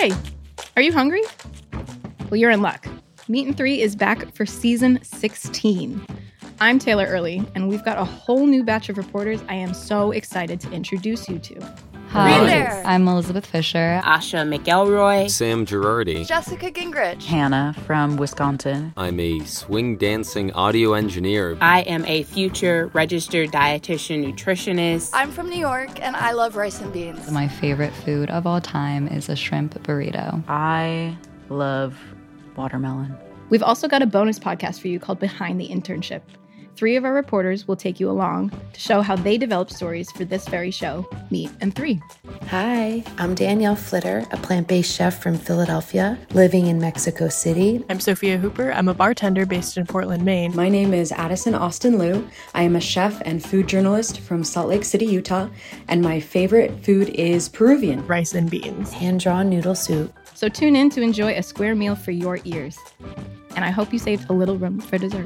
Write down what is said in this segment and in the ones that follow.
Hey, are you hungry? Well, you're in luck. Meat and Three is back for season 16. I'm Taylor Early, and we've got a whole new batch of reporters I am so excited to introduce you to. Hi, there. I'm Elizabeth Fisher. Asha McElroy. Sam Girardi. Jessica Gingrich. Hannah from Wisconsin. I'm a swing dancing audio engineer. I am a future registered dietitian nutritionist. I'm from New York, and I love rice and beans. My favorite food of all time is a shrimp burrito. I love watermelon. We've also got a bonus podcast for you called Behind the Internship. 3 of our reporters will take you along to show how they developed stories for this very show, Meat and Three. Hi, I'm Danielle Flitter, a plant-based chef from Philadelphia, living in Mexico City. I'm Sophia Hooper. I'm a bartender based in Portland, Maine. My name is Addison Austin Liu. I am a chef and food journalist from Salt Lake City, Utah, and my favorite food is Peruvian. Rice and beans. Hand-drawn noodle soup. So tune in to enjoy a square meal for your ears. And I hope you saved a little room for dessert.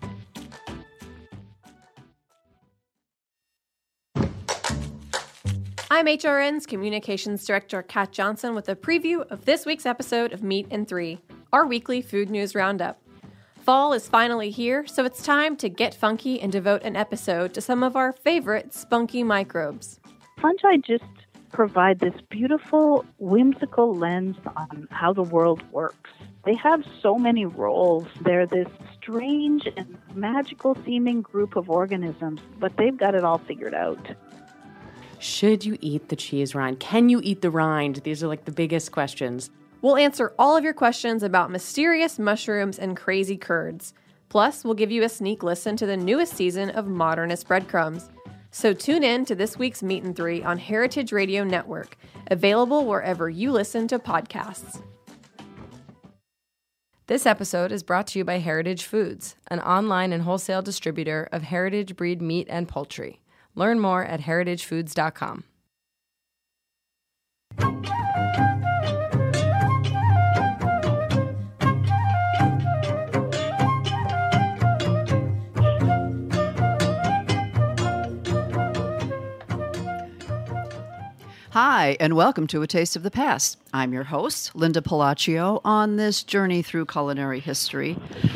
I'm HRN's Communications Director Kat Johnson with a preview of this week's episode of Meat and Three, our weekly food news roundup. Fall is finally here, so it's time to get funky and devote an episode to some of our favorite spunky microbes. Fungi just provide this beautiful, whimsical lens on how the world works. They have so many roles. They're this strange and magical-seeming group of organisms, but they've got it all figured out. Should you eat the cheese rind? Can you eat the rind? These are like the biggest questions. We'll answer all of your questions about mysterious mushrooms and crazy curds. Plus, we'll give you a sneak listen to the newest season of Modernist Breadcrumbs. So tune in to this week's Meat and Three on Heritage Radio Network, available wherever you listen to podcasts. This episode is brought to you by Heritage Foods, an online and wholesale distributor of heritage breed meat and poultry. Learn more at heritagefoods.com. Hi, and welcome to A Taste of the Past. I'm your host, Linda Palacio, on this journey through culinary history.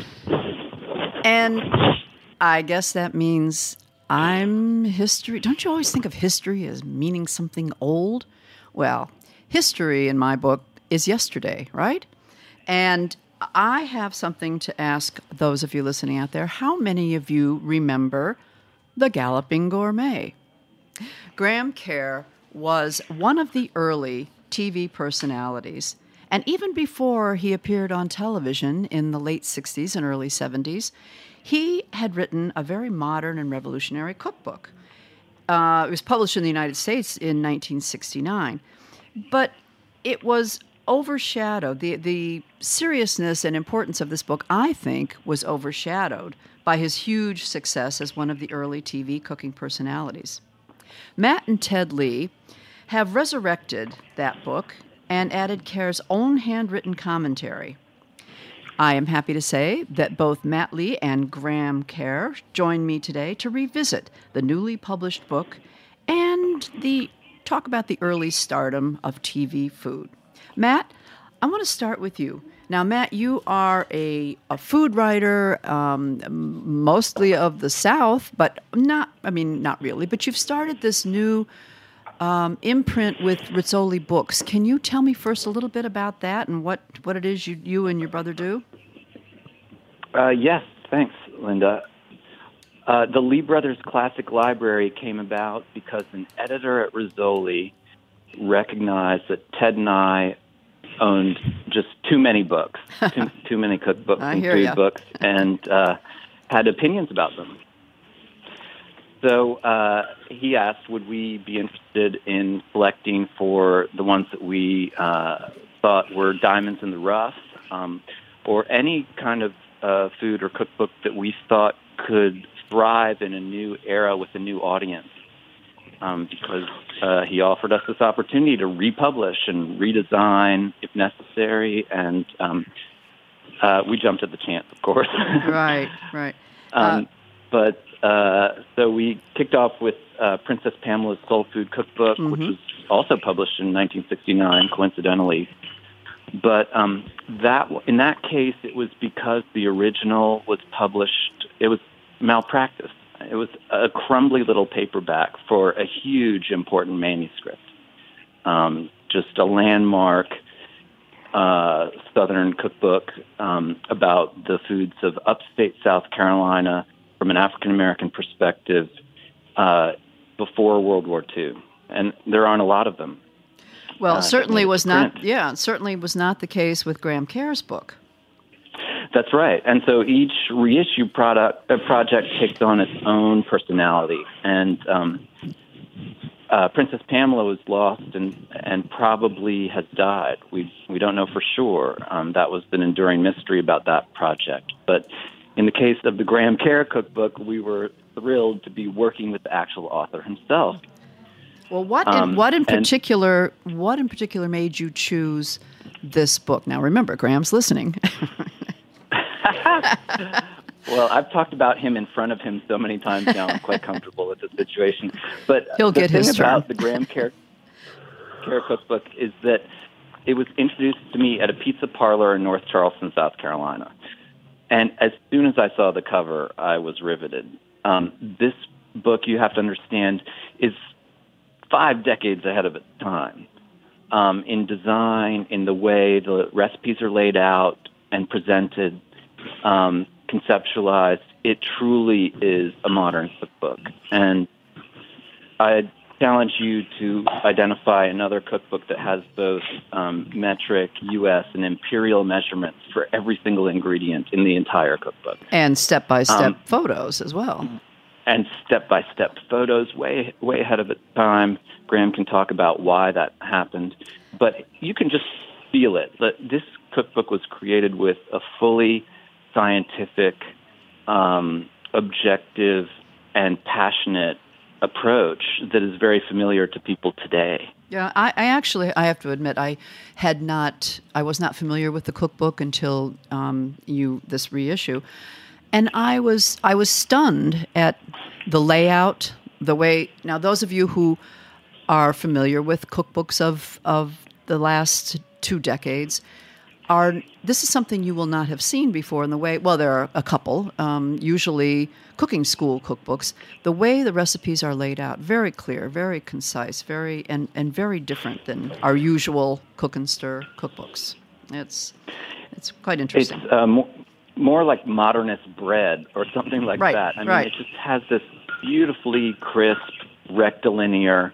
And I guess that means I'm history. Don't you always think of history as meaning something old? Well, history in my book is yesterday, right? And I have something to ask those of you listening out there. How many of you remember The Galloping Gourmet? Graham Kerr was one of the early TV personalities. And even before he appeared on television in the late 60s and early 70s, he had written a very modern and revolutionary cookbook. It was published in the United States in 1969. But it was overshadowed. The seriousness and importance of this book, I think, was overshadowed by his huge success as one of the early TV cooking personalities. Matt and Ted Lee have resurrected that book and added Kerr's own handwritten commentary. I am happy to say that both Matt Lee and Graham Kerr join me today to revisit the newly published book and talk about the early stardom of TV food. Matt, I want to start with you. Now, Matt, you are a food writer, mostly of the South, but not really. But you've started this new imprint with Rizzoli Books. Can you tell me first a little bit about that and what it is you and your brother do? Yes, thanks, Linda. The Lee Brothers Classic Library came about because an editor at Rizzoli recognized that Ted and I owned just too many books, too many cookbooks and food books, and had opinions about them. So he asked, would we be interested in selecting for the ones that we thought were diamonds in the rough, or any kind of food or cookbook that we thought could thrive in a new era with a new audience, because he offered us this opportunity to republish and redesign if necessary, and we jumped at the chance, of course. Right. So we kicked off with Princess Pamela's Soul Food Cookbook, which was also published in 1969, coincidentally. But in that case, it was because the original was published. It was malpractice. It was a crumbly little paperback for a huge, important manuscript. Just a landmark Southern cookbook about the foods of upstate South Carolina from an African-American perspective before World War II. And there aren't a lot of them. Well, certainly was not the case with Graham Kerr's book. That's right. And so each reissue project takes on its own personality. And Princess Pamela was lost and probably has died. We don't know for sure. That was an enduring mystery about that project. But in the case of the Graham Kerr cookbook, we were thrilled to be working with the actual author himself. Well, what in particular made you choose this book? Now, remember, Graham's listening. Well, I've talked about him in front of him so many times now. I'm quite comfortable with the situation. But he'll get his turn. The thing about the Graham Kerr cookbook is that it was introduced to me at a pizza parlor in North Charleston, South Carolina. And as soon as I saw the cover, I was riveted. This book, you have to understand, is 5 decades ahead of its time in design, in the way the recipes are laid out and presented, conceptualized. It truly is a modern cookbook. And I challenge you to identify another cookbook that has both metric, U.S., and imperial measurements for every single ingredient in the entire cookbook. And step-by-step photos as well. And step-by-step photos, way ahead of its time. Graham can talk about why that happened. But you can just feel it. This cookbook was created with a fully scientific, objective, and passionate approach that is very familiar to people today. Yeah, I have to admit, I was not familiar with the cookbook until this reissue. And I was stunned at the layout, the way. Now, those of you who are familiar with cookbooks of the last 2 decades, this is something you will not have seen before in the way. Well, there are a couple, usually cooking school cookbooks. The way the recipes are laid out, very clear, very concise, very different than our usual cook and stir cookbooks. It's quite interesting. It's more like modernist bread or something like that. I mean, it just has this beautifully crisp, rectilinear,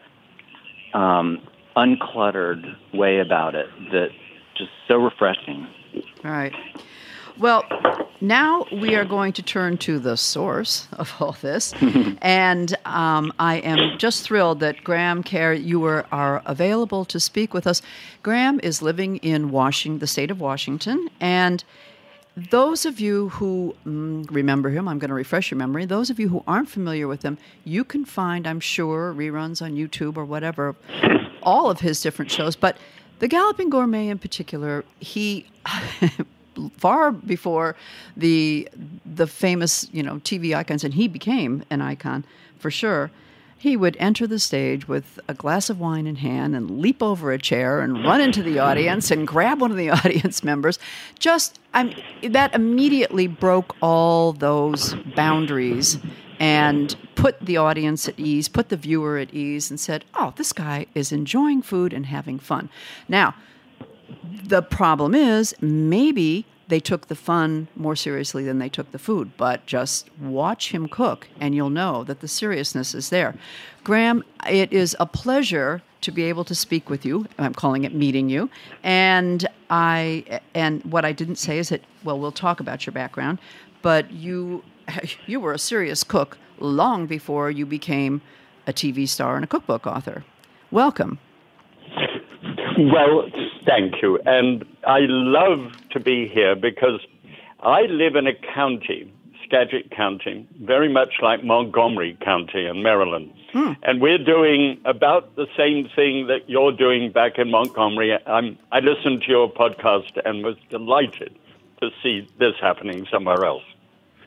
uncluttered way about it that just so refreshing. All right. Well, now we are going to turn to the source of all this. And I am just thrilled that Graham Kerr, you are available to speak with us. Graham is living in the state of Washington, and those of you who remember him, I'm going to refresh your memory. Those of you who aren't familiar with him, you can find, I'm sure, reruns on YouTube or whatever, all of his different shows. But The Galloping Gourmet in particular, he, far before the famous, TV icons, and he became an icon for sure, he would enter the stage with a glass of wine in hand and leap over a chair and run into the audience and grab one of the audience members. That immediately broke all those boundaries and put the audience at ease, put the viewer at ease, and said, oh, this guy is enjoying food and having fun. Now, the problem is maybe they took the fun more seriously than they took the food, but just watch him cook and you'll know that the seriousness is there. Graham, it is a pleasure to be able to speak with you. I'm calling it meeting you. And what I didn't say is that, well, we'll talk about your background, but you were a serious cook long before you became a TV star and a cookbook author. Welcome. Well, thank you. And I love to be here because I live in a county, Skagit County, very much like Montgomery County in Maryland. And we're doing about the same thing that you're doing back in Montgomery. I listened to your podcast and was delighted to see this happening somewhere else.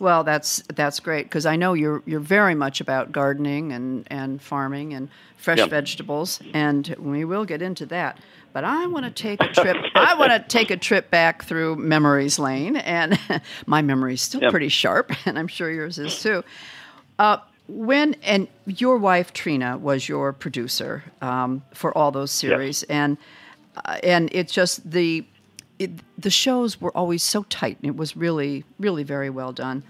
Well, that's great, because I know you're very much about gardening and farming and fresh vegetables, and we will get into that. But I want to take a trip. I want to take a trip back through memories lane, and my memory is still pretty sharp, and I'm sure yours is too. And your wife Trina was your producer for all those series, and it's just the shows were always so tight, and it was really, really very well done.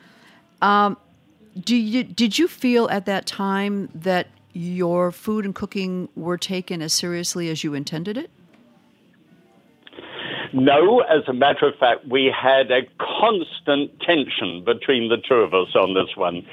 Did you feel at that time that your food and cooking were taken as seriously as you intended it? No, as a matter of fact, we had a constant tension between the two of us on this one.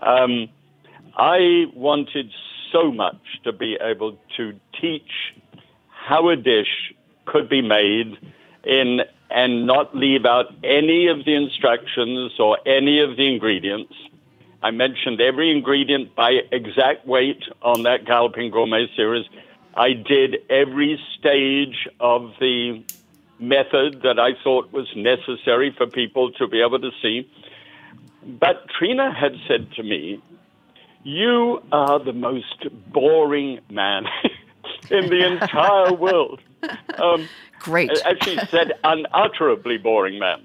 I wanted so much to be able to teach how a dish could be made and not leave out any of the instructions or any of the ingredients. I mentioned every ingredient by exact weight on that Galloping Gourmet series. I did every stage of the method that I thought was necessary for people to be able to see. But Trina had said to me, "You are the most boring man in the entire world." Great. As she said, unutterably boring man.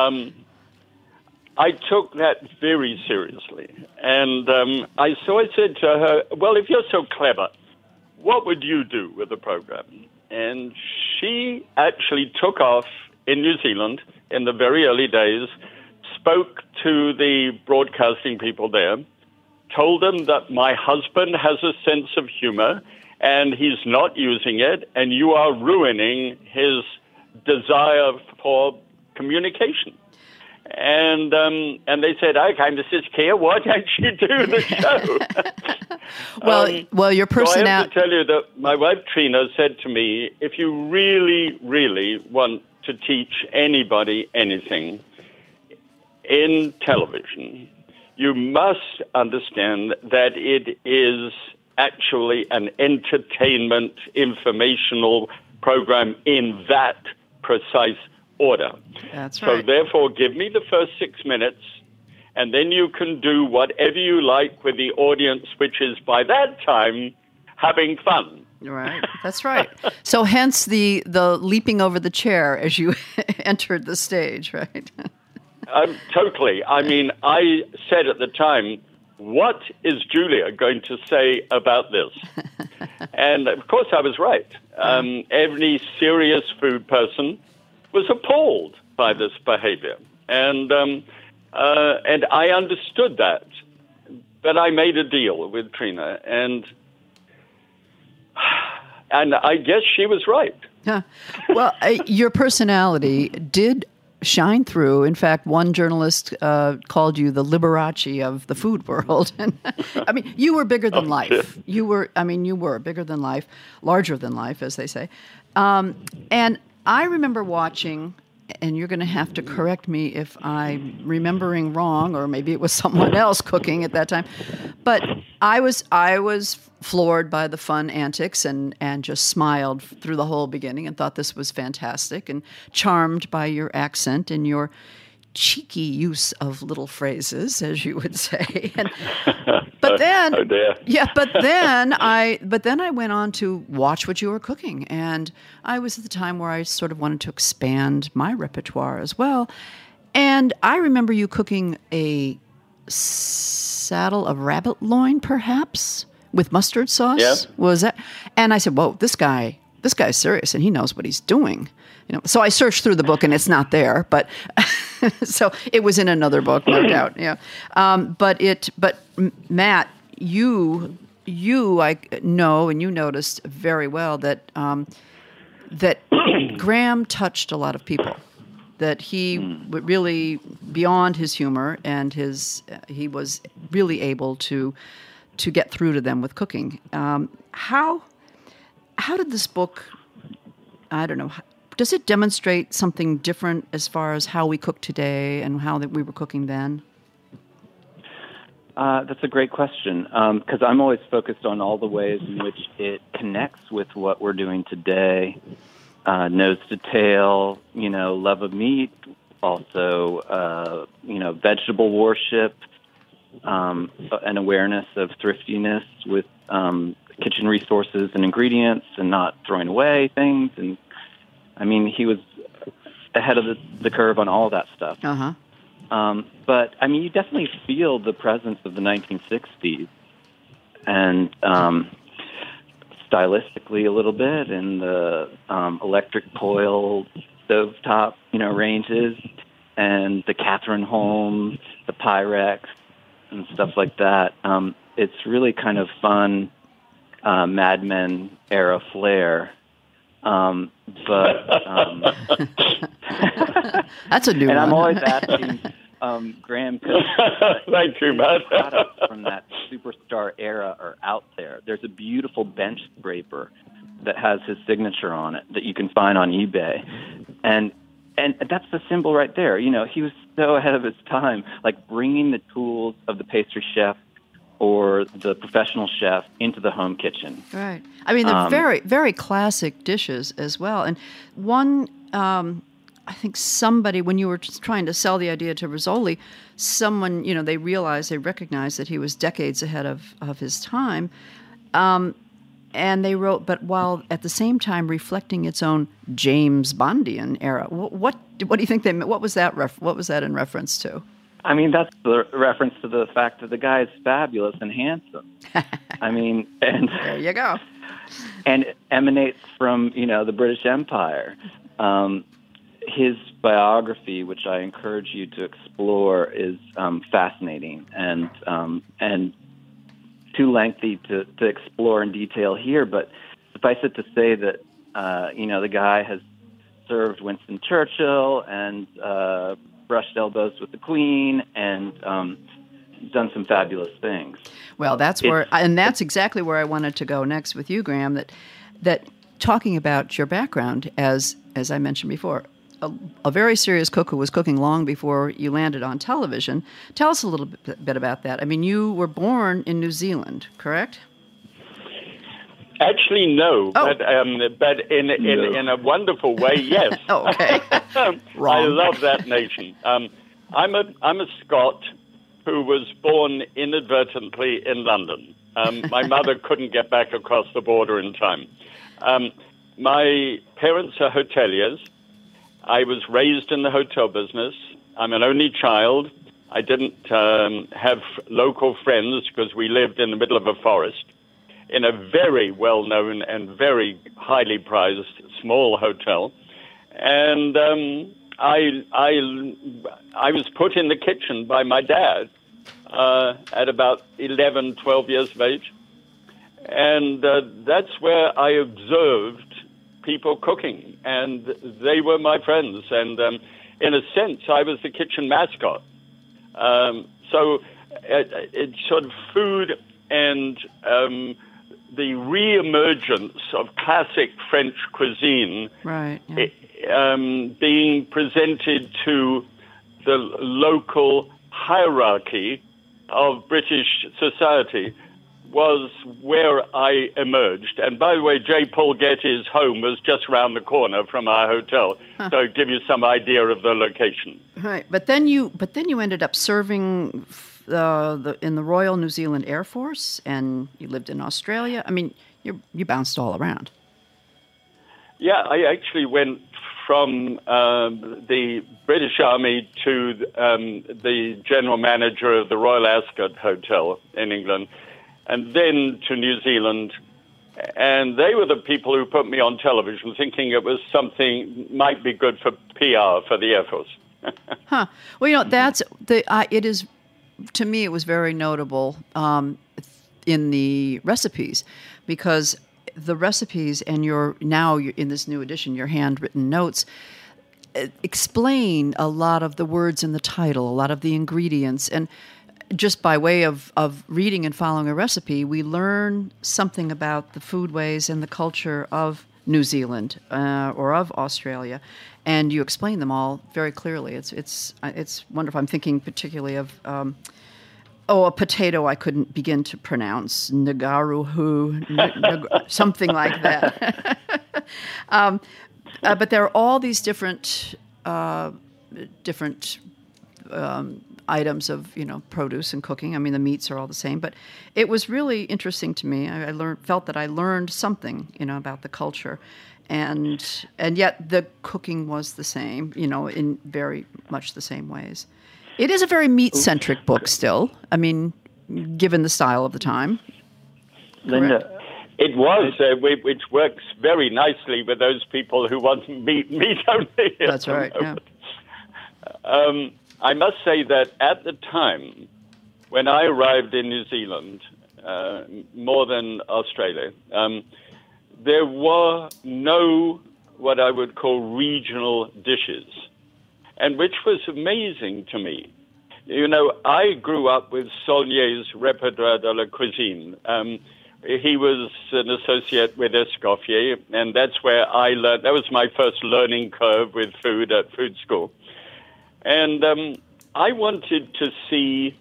I took that very seriously. And I said to her, "Well, if you're so clever, what would you do with the program?" And she actually took off in New Zealand in the very early days, spoke to the broadcasting people there, told them that my husband has a sense of humor and he's not using it, and you are ruining his desire for communication. And they said, "Okay, Mrs. Keir, why don't you do the show?" well, your personality. So I have to tell you that my wife Trina said to me, "If you really, really want to teach anybody anything in television, you must understand that it is actually an entertainment, informational program in that precise order. That's right. So therefore, give me the first 6 minutes, and then you can do whatever you like with the audience, which is, by that time, having fun." Right. That's right. So hence the leaping over the chair as you entered the stage, right? Totally. I mean, I said at the time, "What is Julia going to say about this?" And of course I was right. Every serious food person was appalled by this behavior. And I understood that. But I made a deal with Trina, and I guess she was right. Yeah. Well, your personality did shine through. In fact, one journalist called you the Liberace of the food world. And I mean, you were bigger than life. You were bigger than life, larger than life, as they say. And I remember watching, and you're going to have to correct me if I'm remembering wrong, or maybe it was someone else cooking at that time. But I was floored by the fun antics and just smiled through the whole beginning and thought this was fantastic, and charmed by your accent and your cheeky use of little phrases, as you would say. But then, oh dear. Yeah, but then I went on to watch what you were cooking, and I was at the time where I sort of wanted to expand my repertoire as well. And I remember you cooking a saddle of rabbit loin, perhaps, with mustard sauce. Yeah. Was that? And I said, "Whoa, this guy's serious, and he knows what he's doing." So I searched through the book, and it's not there, but so it was in another book, no doubt. Yeah, but Matt, you I know, and you noticed very well that that Graham touched a lot of people. That he really, beyond his humor and he was really able to get through to them with cooking. How did this book? I don't know. Does it demonstrate something different as far as how we cook today and how that we were cooking then? That's a great question, because I'm always focused on all the ways in which it connects with what we're doing today. Nose to tail, love of meat, also, vegetable worship, an awareness of thriftiness with kitchen resources and ingredients and not throwing away things. And I mean, he was ahead of the curve on all that stuff. Uh-huh. But I mean, you definitely feel the presence of the 1960s, and stylistically a little bit, and the electric coil stovetop, ranges, and the Catherine Holmes, the Pyrex, and stuff like that. It's really kind of fun, Mad Men era flair. That's a new and one. I'm always asking Graham, thank you, Matt. products from that superstar era are out there. There's a beautiful bench scraper that has his signature on it that you can find on eBay, and that's the symbol right there. He was so ahead of his time, like bringing the tools of the pastry chef or the professional chef into the home kitchen. Right. I mean, they're very, very classic dishes as well. And one, I think somebody, when you were just trying to sell the idea to Rizzoli, someone, they recognized that he was decades ahead of his time. And they wrote, but while at the same time reflecting its own James Bondian era. What do you think they meant? What was that in reference to? I mean, that's the reference to the fact that the guy is fabulous and handsome. I mean, and there you go. And emanates from, the British Empire. His biography, which I encourage you to explore, is fascinating and too lengthy to explore in detail here. But suffice it to say that, the guy has served Winston Churchill and brushed elbows with the Queen and done some fabulous things. Well, that's exactly where I wanted to go next with you, Graham, that talking about your background as I mentioned before, a very serious cook who was cooking long before you landed on television. Tell us a little bit about that. I mean, you were born in New Zealand, correct? Actually, no, but in a wonderful way, yes. Oh, okay. Wrong. I love that nation. I'm a Scot who was born inadvertently in London. My mother couldn't get back across the border in time. My parents are hoteliers. I was raised in the hotel business. I'm an only child. I didn't have local friends because we lived in the middle of a forest in a very well-known and very highly prized small hotel. And I was put in the kitchen by my dad at about 11, 12 years of age. And that's where I observed people cooking, and they were my friends. And in a sense, I was the kitchen mascot. So it's sort of food and the re-emergence of classic French cuisine, right? Yeah. Being presented to the local hierarchy of British society was where I emerged. And by the way, J. Paul Getty's home was just around the corner from our hotel, so to give you some idea of the location. Right, but then you ended up serving in the Royal New Zealand Air Force, and you lived in Australia. I mean, you bounced all around. Yeah, I actually went from the British Army to the general manager of the Royal Ascot Hotel in England, and then to New Zealand. And they were the people who put me on television, thinking it was something might be good for PR for the Air Force. Huh. Well, it is, to me, it was very notable in the recipes, because the recipes and you're in this new edition, your handwritten notes explain a lot of the words in the title, a lot of the ingredients. And just by way of reading and following a recipe, we learn something about the foodways and the culture of New Zealand or of Australia, and you explain them all very clearly. It's wonderful. I'm thinking particularly of a potato I couldn't begin to pronounce, Ngāruhu, something like that. But there are all these different different items of produce and cooking. I mean, the meats are all the same, but it was really interesting to me. I felt that I learned something, about the culture, and yet the cooking was the same, in very much the same ways. It is a very meat-centric book still. I mean, given the style of the time. Linda. It was, which works very nicely with those people who want meat only. That's right, yeah. I must say that at the time, when I arrived in New Zealand, more than Australia, there were no what I would call regional dishes, and which was amazing to me. I grew up with Saulnier's Repertoire de la Cuisine. He was an associate with Escoffier, and that's where I learned. That was my first learning curve with food at food school. And I wanted to see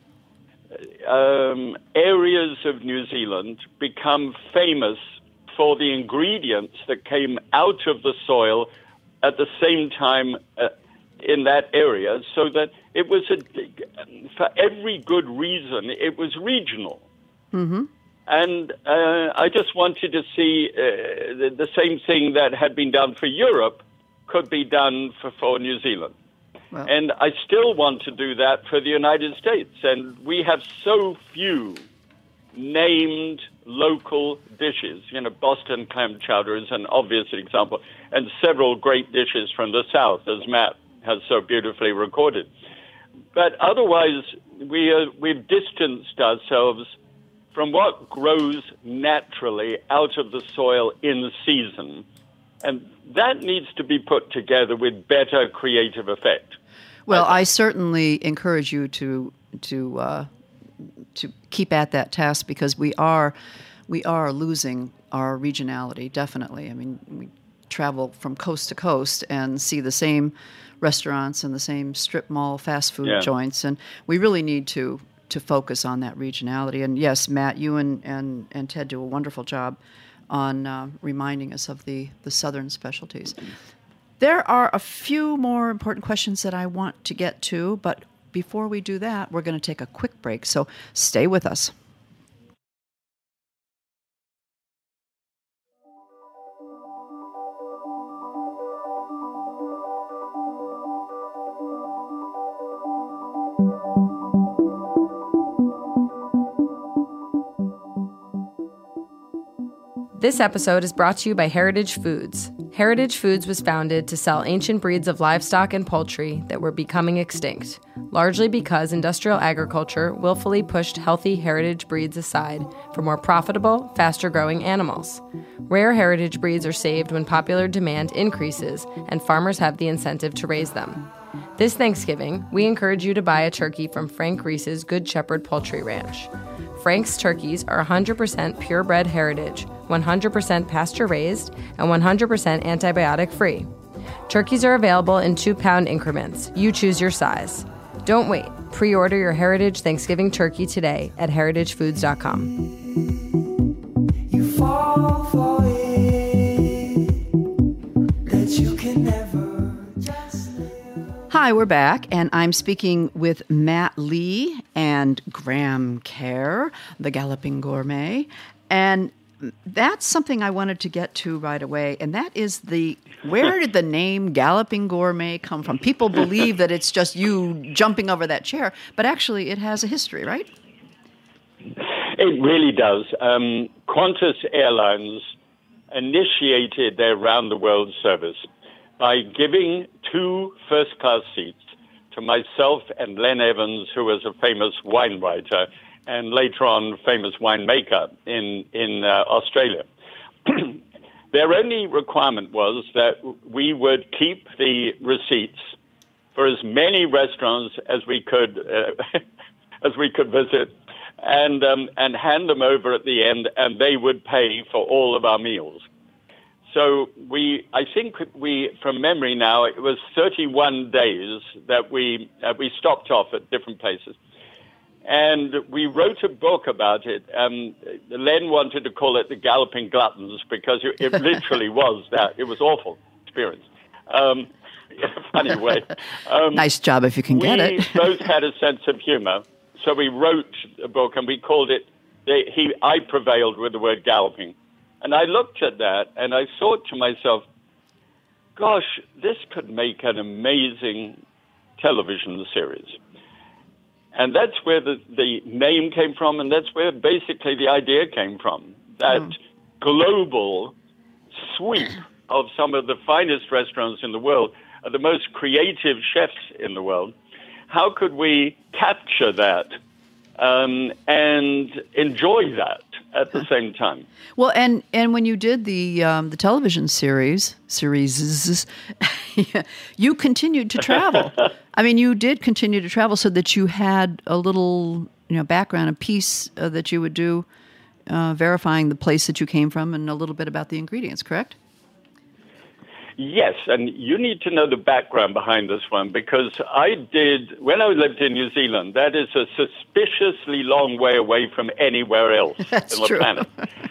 areas of New Zealand become famous for the ingredients that came out of the soil at the same time in that area, so that it was, for every good reason, it was regional. Mm-hmm. And I just wanted to see the same thing that had been done for Europe could be done for New Zealand. Well. And I still want to do that for the United States. And we have so few named local dishes. Boston clam chowder is an obvious example, and several great dishes from the South, as Matt has so beautifully recorded. But otherwise, we've distanced ourselves from what grows naturally out of the soil in season. And that needs to be put together with better creative effect. Well, I certainly encourage you to keep at that task, because we are losing our regionality, definitely. I mean, we travel from coast to coast and see the same restaurants and the same strip mall fast food joints, and we really need to focus on that regionality. And yes, Matt, you and Ted do a wonderful job on reminding us of the southern specialties. There are a few more important questions that I want to get to, but before we do that, we're going to take a quick break, so stay with us. This episode is brought to you by Heritage Foods. Heritage Foods was founded to sell ancient breeds of livestock and poultry that were becoming extinct, largely because industrial agriculture willfully pushed healthy heritage breeds aside for more profitable, faster-growing animals. Rare heritage breeds are saved when popular demand increases and farmers have the incentive to raise them. This Thanksgiving, we encourage you to buy a turkey from Frank Reese's Good Shepherd Poultry Ranch. Frank's turkeys are 100% purebred heritage, 100% pasture-raised, and 100% antibiotic-free. Turkeys are available in 2-pound increments. You choose your size. Don't wait. Pre-order your Heritage Thanksgiving turkey today at heritagefoods.com. You fall for it, that you can never just live. Hi, we're back, and I'm speaking with Matt Lee and Graham Kerr, the Galloping Gourmet, and that's something I wanted to get to right away, and that is where did the name Galloping Gourmet come from? People believe that it's just you jumping over that chair, but actually it has a history, right? It really does. Qantas Airlines initiated their round-the-world service by giving 2 first-class seats to myself and Len Evans, who was a famous wine writer and later on famous winemaker in Australia. Their only requirement was that we would keep the receipts for as many restaurants as we could visit, and hand them over at the end, and they would pay for all of our meals. So I think from memory now, it was 31 days that we stopped off at different places. And we wrote a book about it. Len wanted to call it The Galloping Gluttons because it literally was that. It was awful experience. funny way. Nice job if you can get it. We both had a sense of humor, so we wrote a book, and we called it, I Prevailed with the Word Galloping. And I looked at that, and I thought to myself, gosh, this could make an amazing television series. And that's where the name came from, and that's where basically the idea came from, that global sweep of some of the finest restaurants in the world, the most creative chefs in the world. How could we capture that and enjoy that at the same time? Well, and when you did the television series, you continued to travel. I mean, you did continue to travel so that you had a little, background, a piece that you would do, verifying the place that you came from and a little bit about the ingredients, correct? Yes, and you need to know the background behind this one, because when I lived in New Zealand, that is a suspiciously long way away from anywhere else on the planet.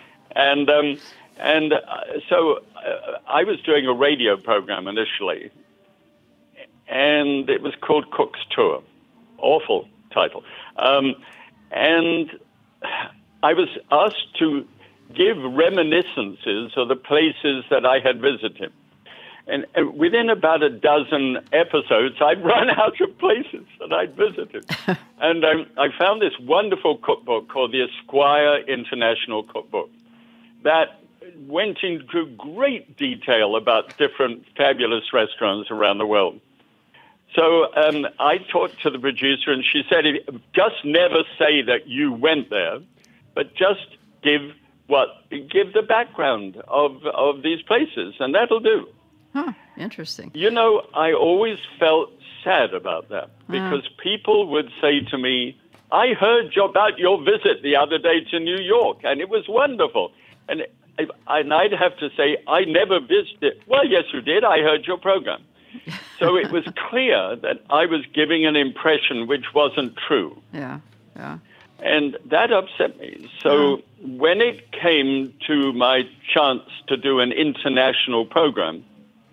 So I was doing a radio program initially, and it was called Cook's Tour. Awful title. And I was asked to give reminiscences of the places that I had visited. And within about a dozen episodes, I'd run out of places that I'd visited. And I found this wonderful cookbook called the Esquire International Cookbook that went into great detail about different fabulous restaurants around the world. So I talked to the producer, and she said, just never say that you went there, but just give the background of these places, and that'll do. Huh, interesting. I always felt sad about that, because people would say to me, I heard about your visit the other day to New York, and it was wonderful. And I'd have to say, I never visited. Well, yes, you did. I heard your program. So it was clear that I was giving an impression which wasn't true. Yeah. And that upset me. So when it came to my chance to do an international program,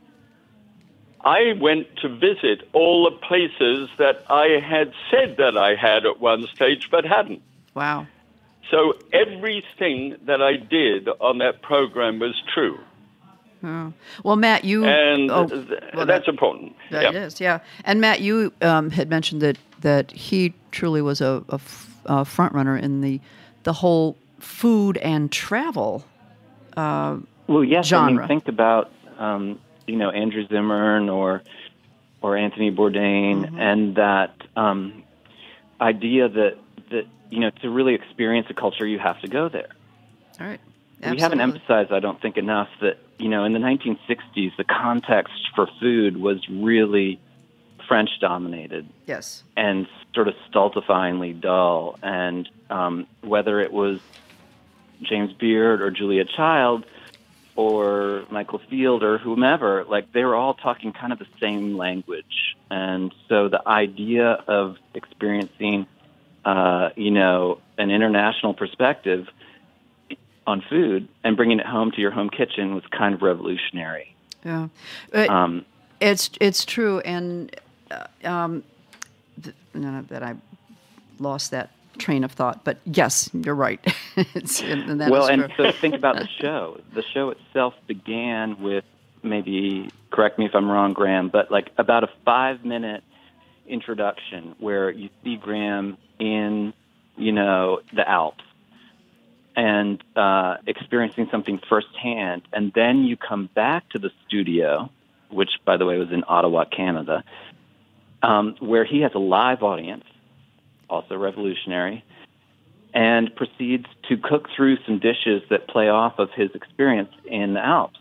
I went to visit all the places that I had said that I had at one stage but hadn't. Wow. So everything that I did on that program was true. Oh. Well, Matt, you... that's important. That is, yeah. And Matt, you had mentioned that he truly was a front runner in the whole food and travel well, yes, genre. I mean, think about... Andrew Zimmern or Anthony Bourdain, and that idea that to really experience a culture, you have to go there. All right. Absolutely. We haven't emphasized, I don't think, enough that, in the 1960s, the context for food was really French-dominated. Yes. And sort of stultifyingly dull. And whether it was James Beard or Julia Child or Michael Field or whomever, they were all talking kind of the same language. And so the idea of experiencing, an international perspective on food and bringing it home to your home kitchen was kind of revolutionary. Yeah. It's true. And that I lost that train of thought, but yes, you're right. So think about the show. The show itself began with, maybe correct me if I'm wrong, Graham, but about a 5-minute introduction where you see Graham in, the Alps and experiencing something firsthand, and then you come back to the studio, which, by the way, was in Ottawa, Canada, where he has a live audience, also revolutionary, and proceeds to cook through some dishes that play off of his experience in the Alps.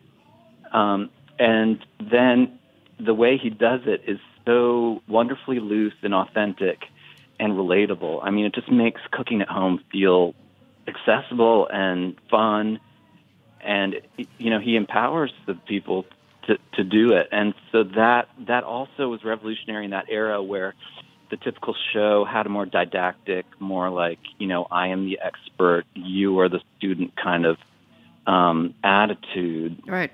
And then the way he does it is so wonderfully loose and authentic and relatable. I mean, it just makes cooking at home feel accessible and fun. And, he empowers the people to do it. And so that also was revolutionary in that era where the typical show had a more didactic, more I am the expert, you are the student kind of attitude. Right.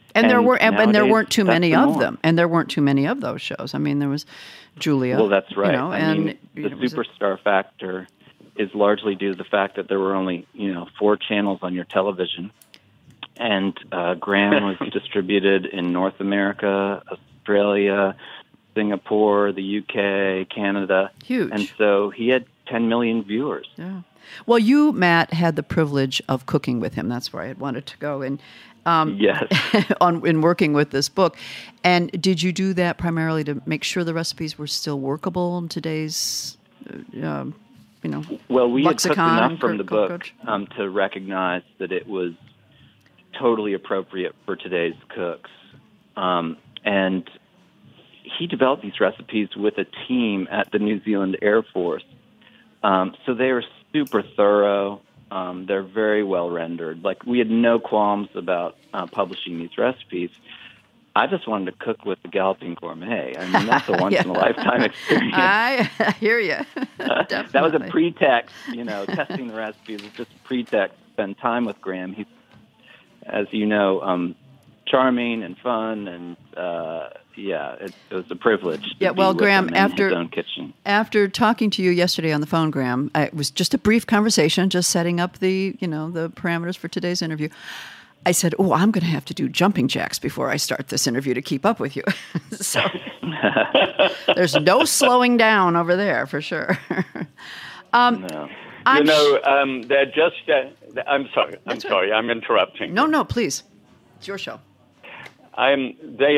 And there nowadays, weren't too that's many the of norm. them, and there weren't too many of those shows. I mean, there was Julia. Well, that's right. You know, I mean, the was it- superstar factor is largely due to the fact that there were only 4 channels on your television, and Graham was distributed in North America, Australia, Singapore, the UK, Canada. Huge. And so he had 10 million viewers. Yeah. Well, you, Matt, had the privilege of cooking with him. That's where I had wanted to go. And yes, in working with this book. And did you do that primarily to make sure the recipes were still workable in today's, well, we had cooked lexicon enough and from the book cookbook? to recognize that it was totally appropriate for today's cooks. And he developed these recipes with a team at the New Zealand Air Force. So they are super thorough. They're very well rendered. Like, we had no qualms about publishing these recipes. I just wanted to cook with the Galloping Gourmet. I mean, that's a once-in-a-lifetime experience. I hear you. That was a pretext, testing the recipes was just a pretext to spend time with Graham. He's, as you know, charming and fun, and it was a privilege to be with Graham, him in his own kitchen. After talking to you yesterday on the phone, Graham, it was just a brief conversation, just setting up the parameters for today's interview. I said, I'm going to have to do jumping jacks before I start this interview to keep up with you. So there's no slowing down over there for sure. No. They're just. I'm sorry. I'm interrupting. No, please. It's your show. A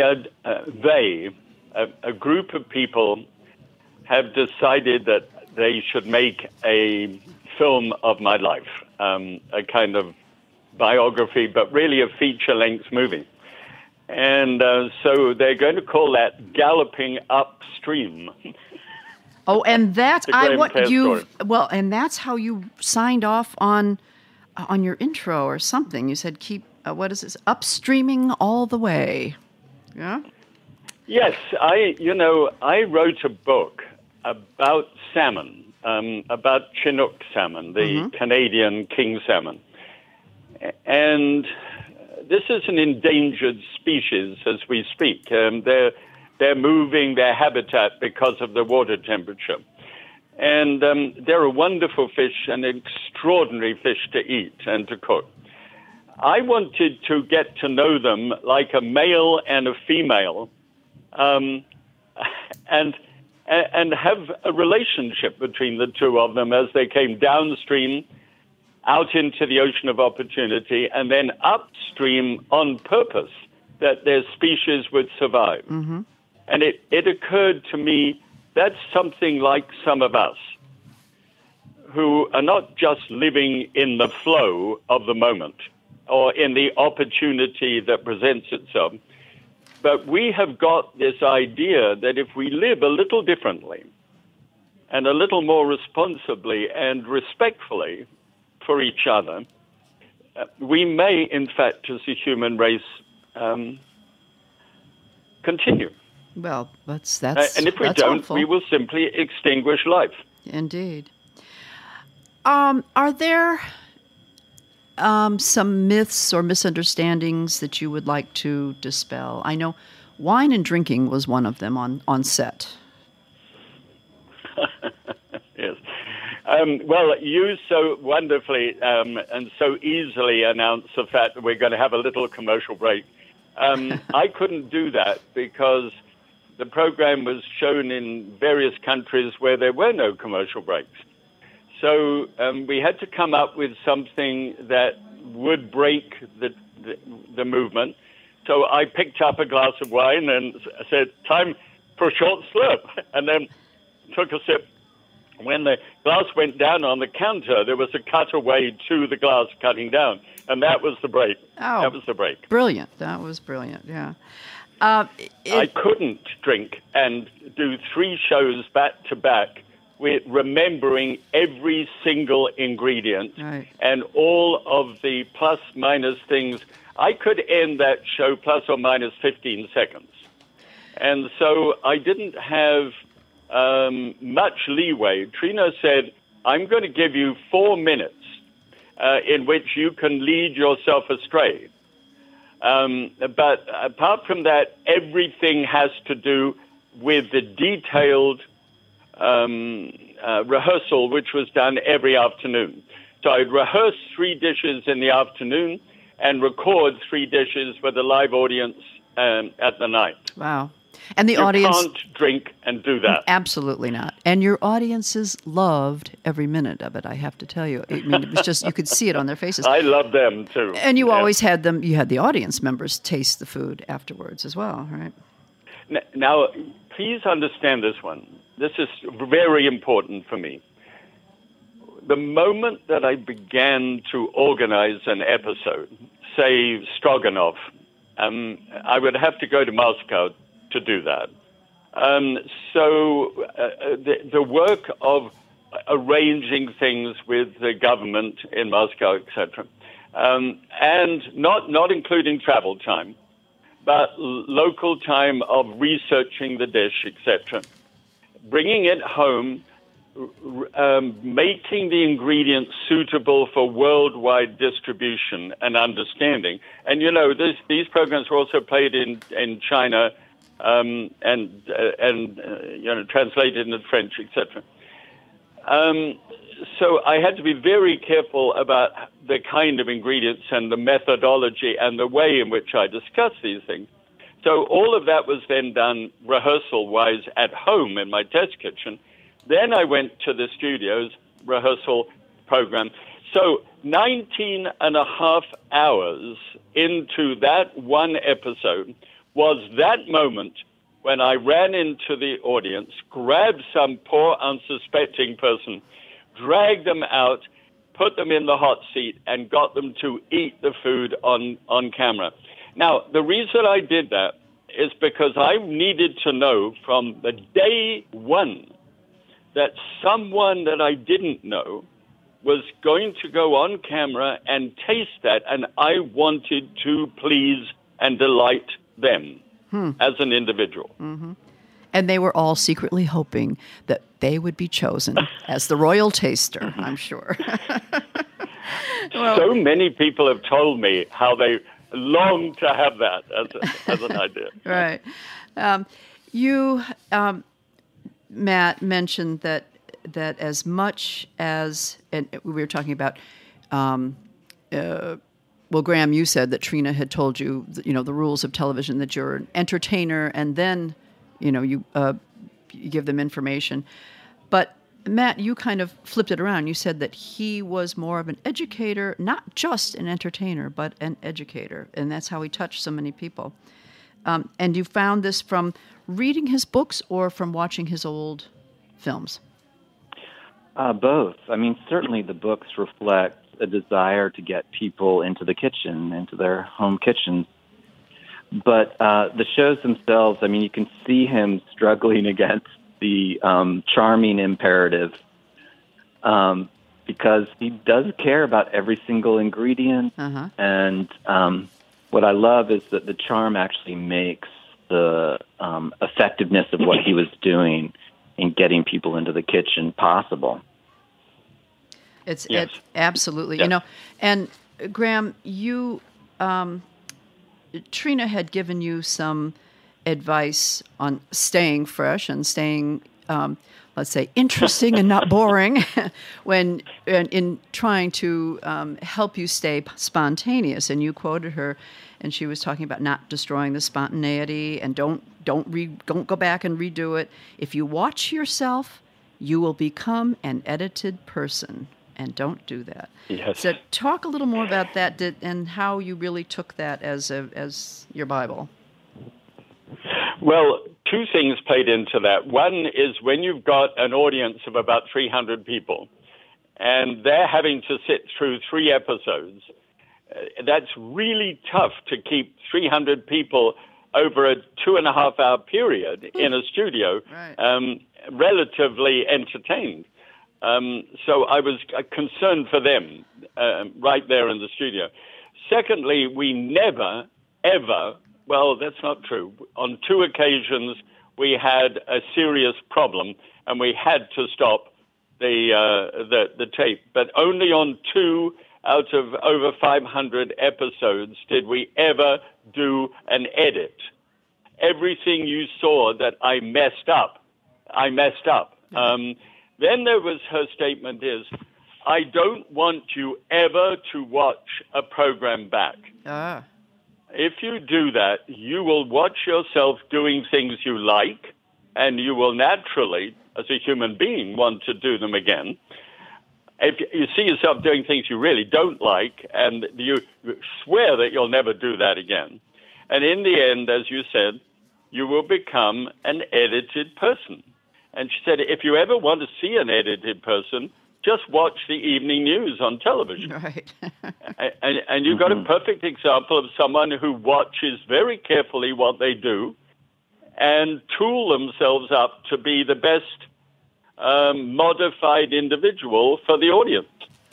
group of people have decided that they should make a film of my life, a kind of biography, but really a feature-length movie. And so they're going to call that Galloping Upstream. Oh, and that's story. And that's how you signed off on your intro or something. You said keep what is this? Upstreaming all the way. Yeah. Yes, I wrote a book about salmon, about Chinook salmon, the Canadian king salmon. And this is an endangered species as we speak. They're moving their habitat because of the water temperature. And they're a wonderful fish, an extraordinary fish to eat and to cook. I wanted to get to know them like a male and a female, and have a relationship between the two of them as they came downstream out into the ocean of opportunity, and then upstream on purpose that their species would survive. Mm-hmm. And it occurred to me that's something like some of us who are not just living in the flow of the moment or in the opportunity that presents itself, but we have got this idea that if we live a little differently and a little more responsibly and respectfully for each other, we may, in fact, as a human race, continue. Well, that's and if we that's don't, hopeful. we will simply extinguish life. Indeed. Are there some myths or misunderstandings that you would like to dispel? I know wine and drinking was one of them on set. Yes. Well, you so wonderfully and so easily announced the fact that we're going to have a little commercial break. I couldn't do that because the program was shown in various countries where there were no commercial breaks. So we had to come up with something that would break the movement. So I picked up a glass of wine and said, time for a short slurp, and then took a sip. When the glass went down on the counter, there was a cutaway to the glass cutting down, and that was the break. Oh, that was the break. Brilliant. That was brilliant, yeah. I couldn't drink and do 3 shows back to back with remembering every single ingredient and all of the plus minus things. I could end that show plus or minus 15 seconds. And so I didn't have much leeway. Trina said, I'm going to give you 4 minutes in which you can lead yourself astray. But apart from that, everything has to do with the detailed rehearsal, which was done every afternoon. So I'd rehearse 3 dishes in the afternoon and record 3 dishes with a live audience at the night. Wow. And the you audience can't drink and do that. Absolutely not. And your audiences loved every minute of it, I have to tell you. I mean, it was just, you could see it on their faces. I love them too. And you always had them, you had the audience members taste the food afterwards as well, right? Now, please understand this one. This is very important for me. The moment that I began to organize an episode, say Stroganoff, I would have to go to Moscow to do that. So the work of arranging things with the government in Moscow, etc., and not including travel time, but local time of researching the dish, etc., bringing it home, making the ingredients suitable for worldwide distribution and understanding. And, you know, these programs were also played in China and translated into French, etc. So I had to be very careful about the kind of ingredients and the methodology and the way in which I discuss these things. So all of that was then done rehearsal-wise at home in my test kitchen. Then I went to the studio's rehearsal program. So 19 and a half hours into that one episode was that moment when I ran into the audience, grabbed some poor unsuspecting person, dragged them out, put them in the hot seat, and got them to eat the food on camera. Now, the reason I did that is because I needed to know from the day one that someone that I didn't know was going to go on camera and taste that, and I wanted to please and delight them as an individual. Mm-hmm. And they were all secretly hoping that they would be chosen as the royal taster, I'm sure. Well, so many people have told me how they long to have that as an idea. Right. You, Matt, mentioned that as much as, and we were talking about, well, Graham, you said that Trina had told you, the rules of television, that you're an entertainer, and then, you give them information. But Matt, you kind of flipped it around. You said that he was more of an educator, not just an entertainer, but an educator, and that's how he touched so many people. And you found this from reading his books or from watching his old films? Both. I mean, certainly the books reflect a desire to get people into the kitchen, into their home kitchens. But the shows themselves, I mean, you can see him struggling against the charming imperative because he does care about every single ingredient. Uh-huh. And what I love is that the charm actually makes the effectiveness of what he was doing in getting people into the kitchen possible. It's Yes. it, absolutely, Yes. And Graham, you, Trina had given you some advice on staying fresh and staying, let's say, interesting and not boring when in trying to help you stay spontaneous. And you quoted her, and she was talking about not destroying the spontaneity and don't go back and redo it. If you watch yourself, you will become an edited person, and don't do that. Yes. So talk a little more about that and how you really took that as your Bible. Well, two things played into that. One is when you've got an audience of about 300 people, and they're having to sit through 3 episodes, that's really tough to keep 300 people over a 2.5-hour period in a studio, relatively entertained. So I was concerned for them right there in the studio. Secondly, we never, ever, well, that's not true. On 2 occasions, we had a serious problem, and we had to stop the tape. But only on 2 out of over 500 episodes did we ever do an edit. Everything you saw that I messed up. Then there was her statement is, I don't want you ever to watch a program back. If you do that, you will watch yourself doing things you like, and you will naturally, as a human being, want to do them again. If you see yourself doing things you really don't like, and you swear that you'll never do that again, and in the end, as you said, you will become an edited person. And she said, if you ever want to see an edited person, just watch the evening news on television. Right. and you've got a perfect example of someone who watches very carefully what they do and tool themselves up to be the best modified individual for the audience.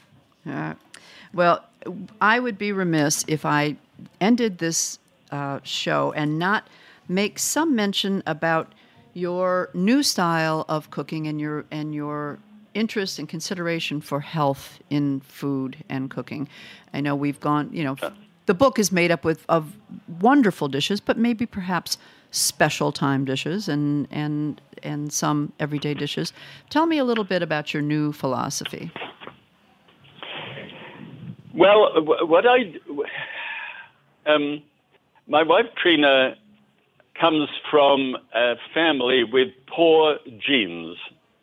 Well, I would be remiss if I ended this show and not make some mention about your new style of cooking and your interest and consideration for health in food and cooking. I know we've gone, the book is made up of wonderful dishes, but maybe perhaps special time dishes and some everyday dishes. Tell me a little bit about your new philosophy. Well, my wife Trina comes from a family with poor genes.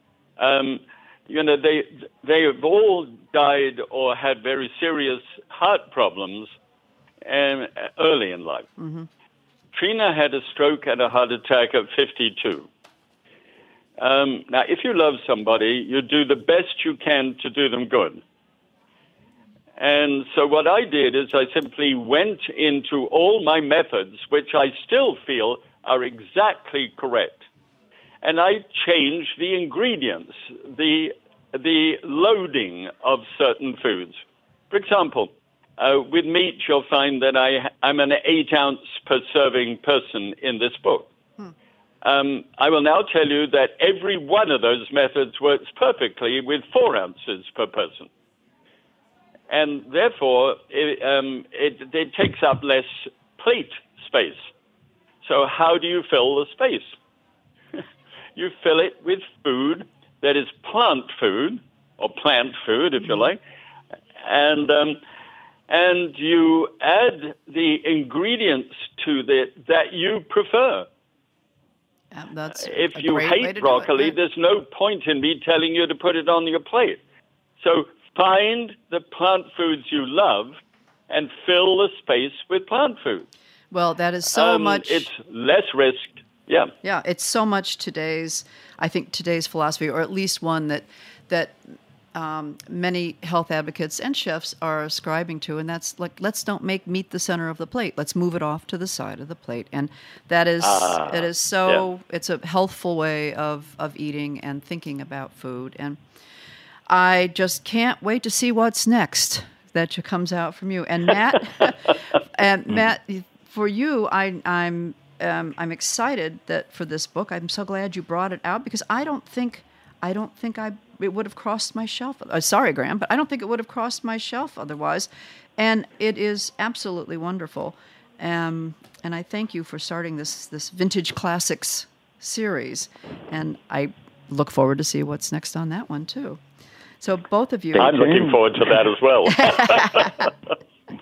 They have all died or had very serious heart problems early in life. Mm-hmm. Trina had a stroke and a heart attack at 52. Now, if you love somebody, you do the best you can to do them good. And so what I did is I simply went into all my methods, which I still feel are exactly correct. And I changed the ingredients, the loading of certain foods. For example, with meat, you'll find that I'm an 8-ounce per serving person in this book. I will now tell you that every one of those methods works perfectly with 4 ounces per person. And therefore, it takes up less plate space. So how do you fill the space? You fill it with food that is plant food, or plant food, if you like, and you add the ingredients to that you prefer. If you hate broccoli, there's no point in me telling you to put it on your plate. So find the plant foods you love and fill the space with plant food. Well, that is so much. It's less risk. Yeah. Yeah, it's so much today's philosophy, or at least one that many health advocates and chefs are ascribing to, and that's like, let's don't make meat the center of the plate. Let's move it off to the side of the plate. And that is it's a healthful way of eating and thinking about food. And I just can't wait to see what's next that comes out from you. And Matt, for you, I'm excited that for this book. I'm so glad you brought it out, because I don't think it would have crossed my shelf. Sorry, Graham, but I don't think it would have crossed my shelf otherwise. And it is absolutely wonderful. And I thank you for starting this Vintage Classics series. And I look forward to see what's next on that one too. So both of you. I'm looking forward to that as well.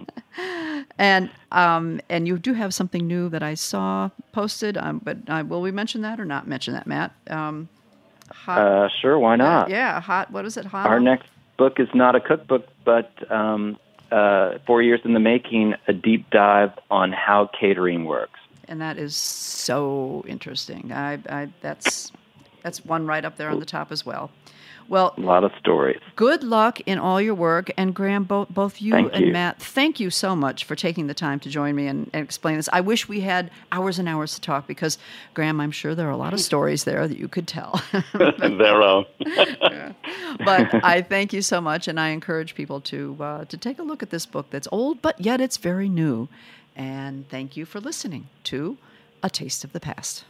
And you do have something new that I saw posted, but will we mention that or not mention that, Matt? Sure, why not? Hot. What is it? Hot. Our next book is not a cookbook, but 4 years in the making, a deep dive on how catering works. And that is so interesting. That's one right up there on the top as well. Well, a lot of stories. Good luck in all your work. And Graham, both you and Matt, thank you so much for taking the time to join me and explain this. I wish we had hours and hours to talk, because, Graham, I'm sure there are a lot of stories there that you could tell. There are. But I thank you so much, and I encourage people to take a look at this book that's old, but yet it's very new. And thank you for listening to A Taste of the Past.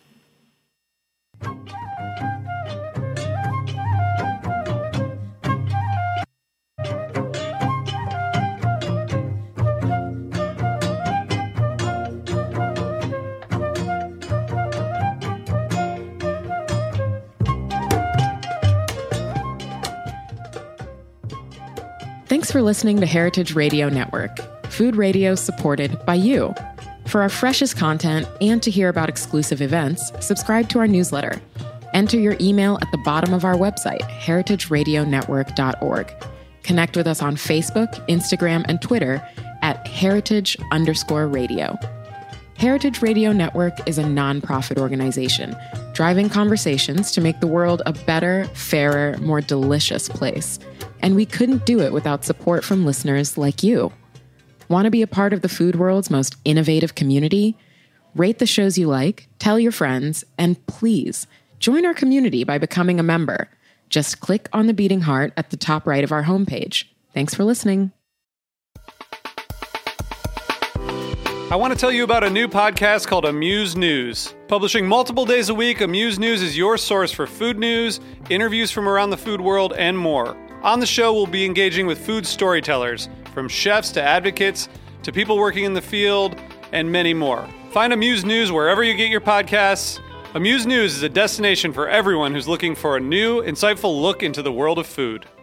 Thanks for listening to Heritage Radio Network, food radio supported by you. For our freshest content and to hear about exclusive events, subscribe to our newsletter. Enter your email at the bottom of our website, heritageradionetwork.org. Connect with us on Facebook, Instagram, and Twitter at heritage_radio. Heritage Radio Network is a nonprofit organization driving conversations to make the world a better, fairer, more delicious place. And we couldn't do it without support from listeners like you. Want to be a part of the food world's most innovative community? Rate the shows you like, tell your friends, and please join our community by becoming a member. Just click on the beating heart at the top right of our homepage. Thanks for listening. I want to tell you about a new podcast called Amuse News. Publishing multiple days a week, Amuse News is your source for food news, interviews from around the food world, and more. On the show, we'll be engaging with food storytellers, from chefs to advocates to people working in the field, and many more. Find Amuse News wherever you get your podcasts. Amuse News is a destination for everyone who's looking for a new, insightful look into the world of food.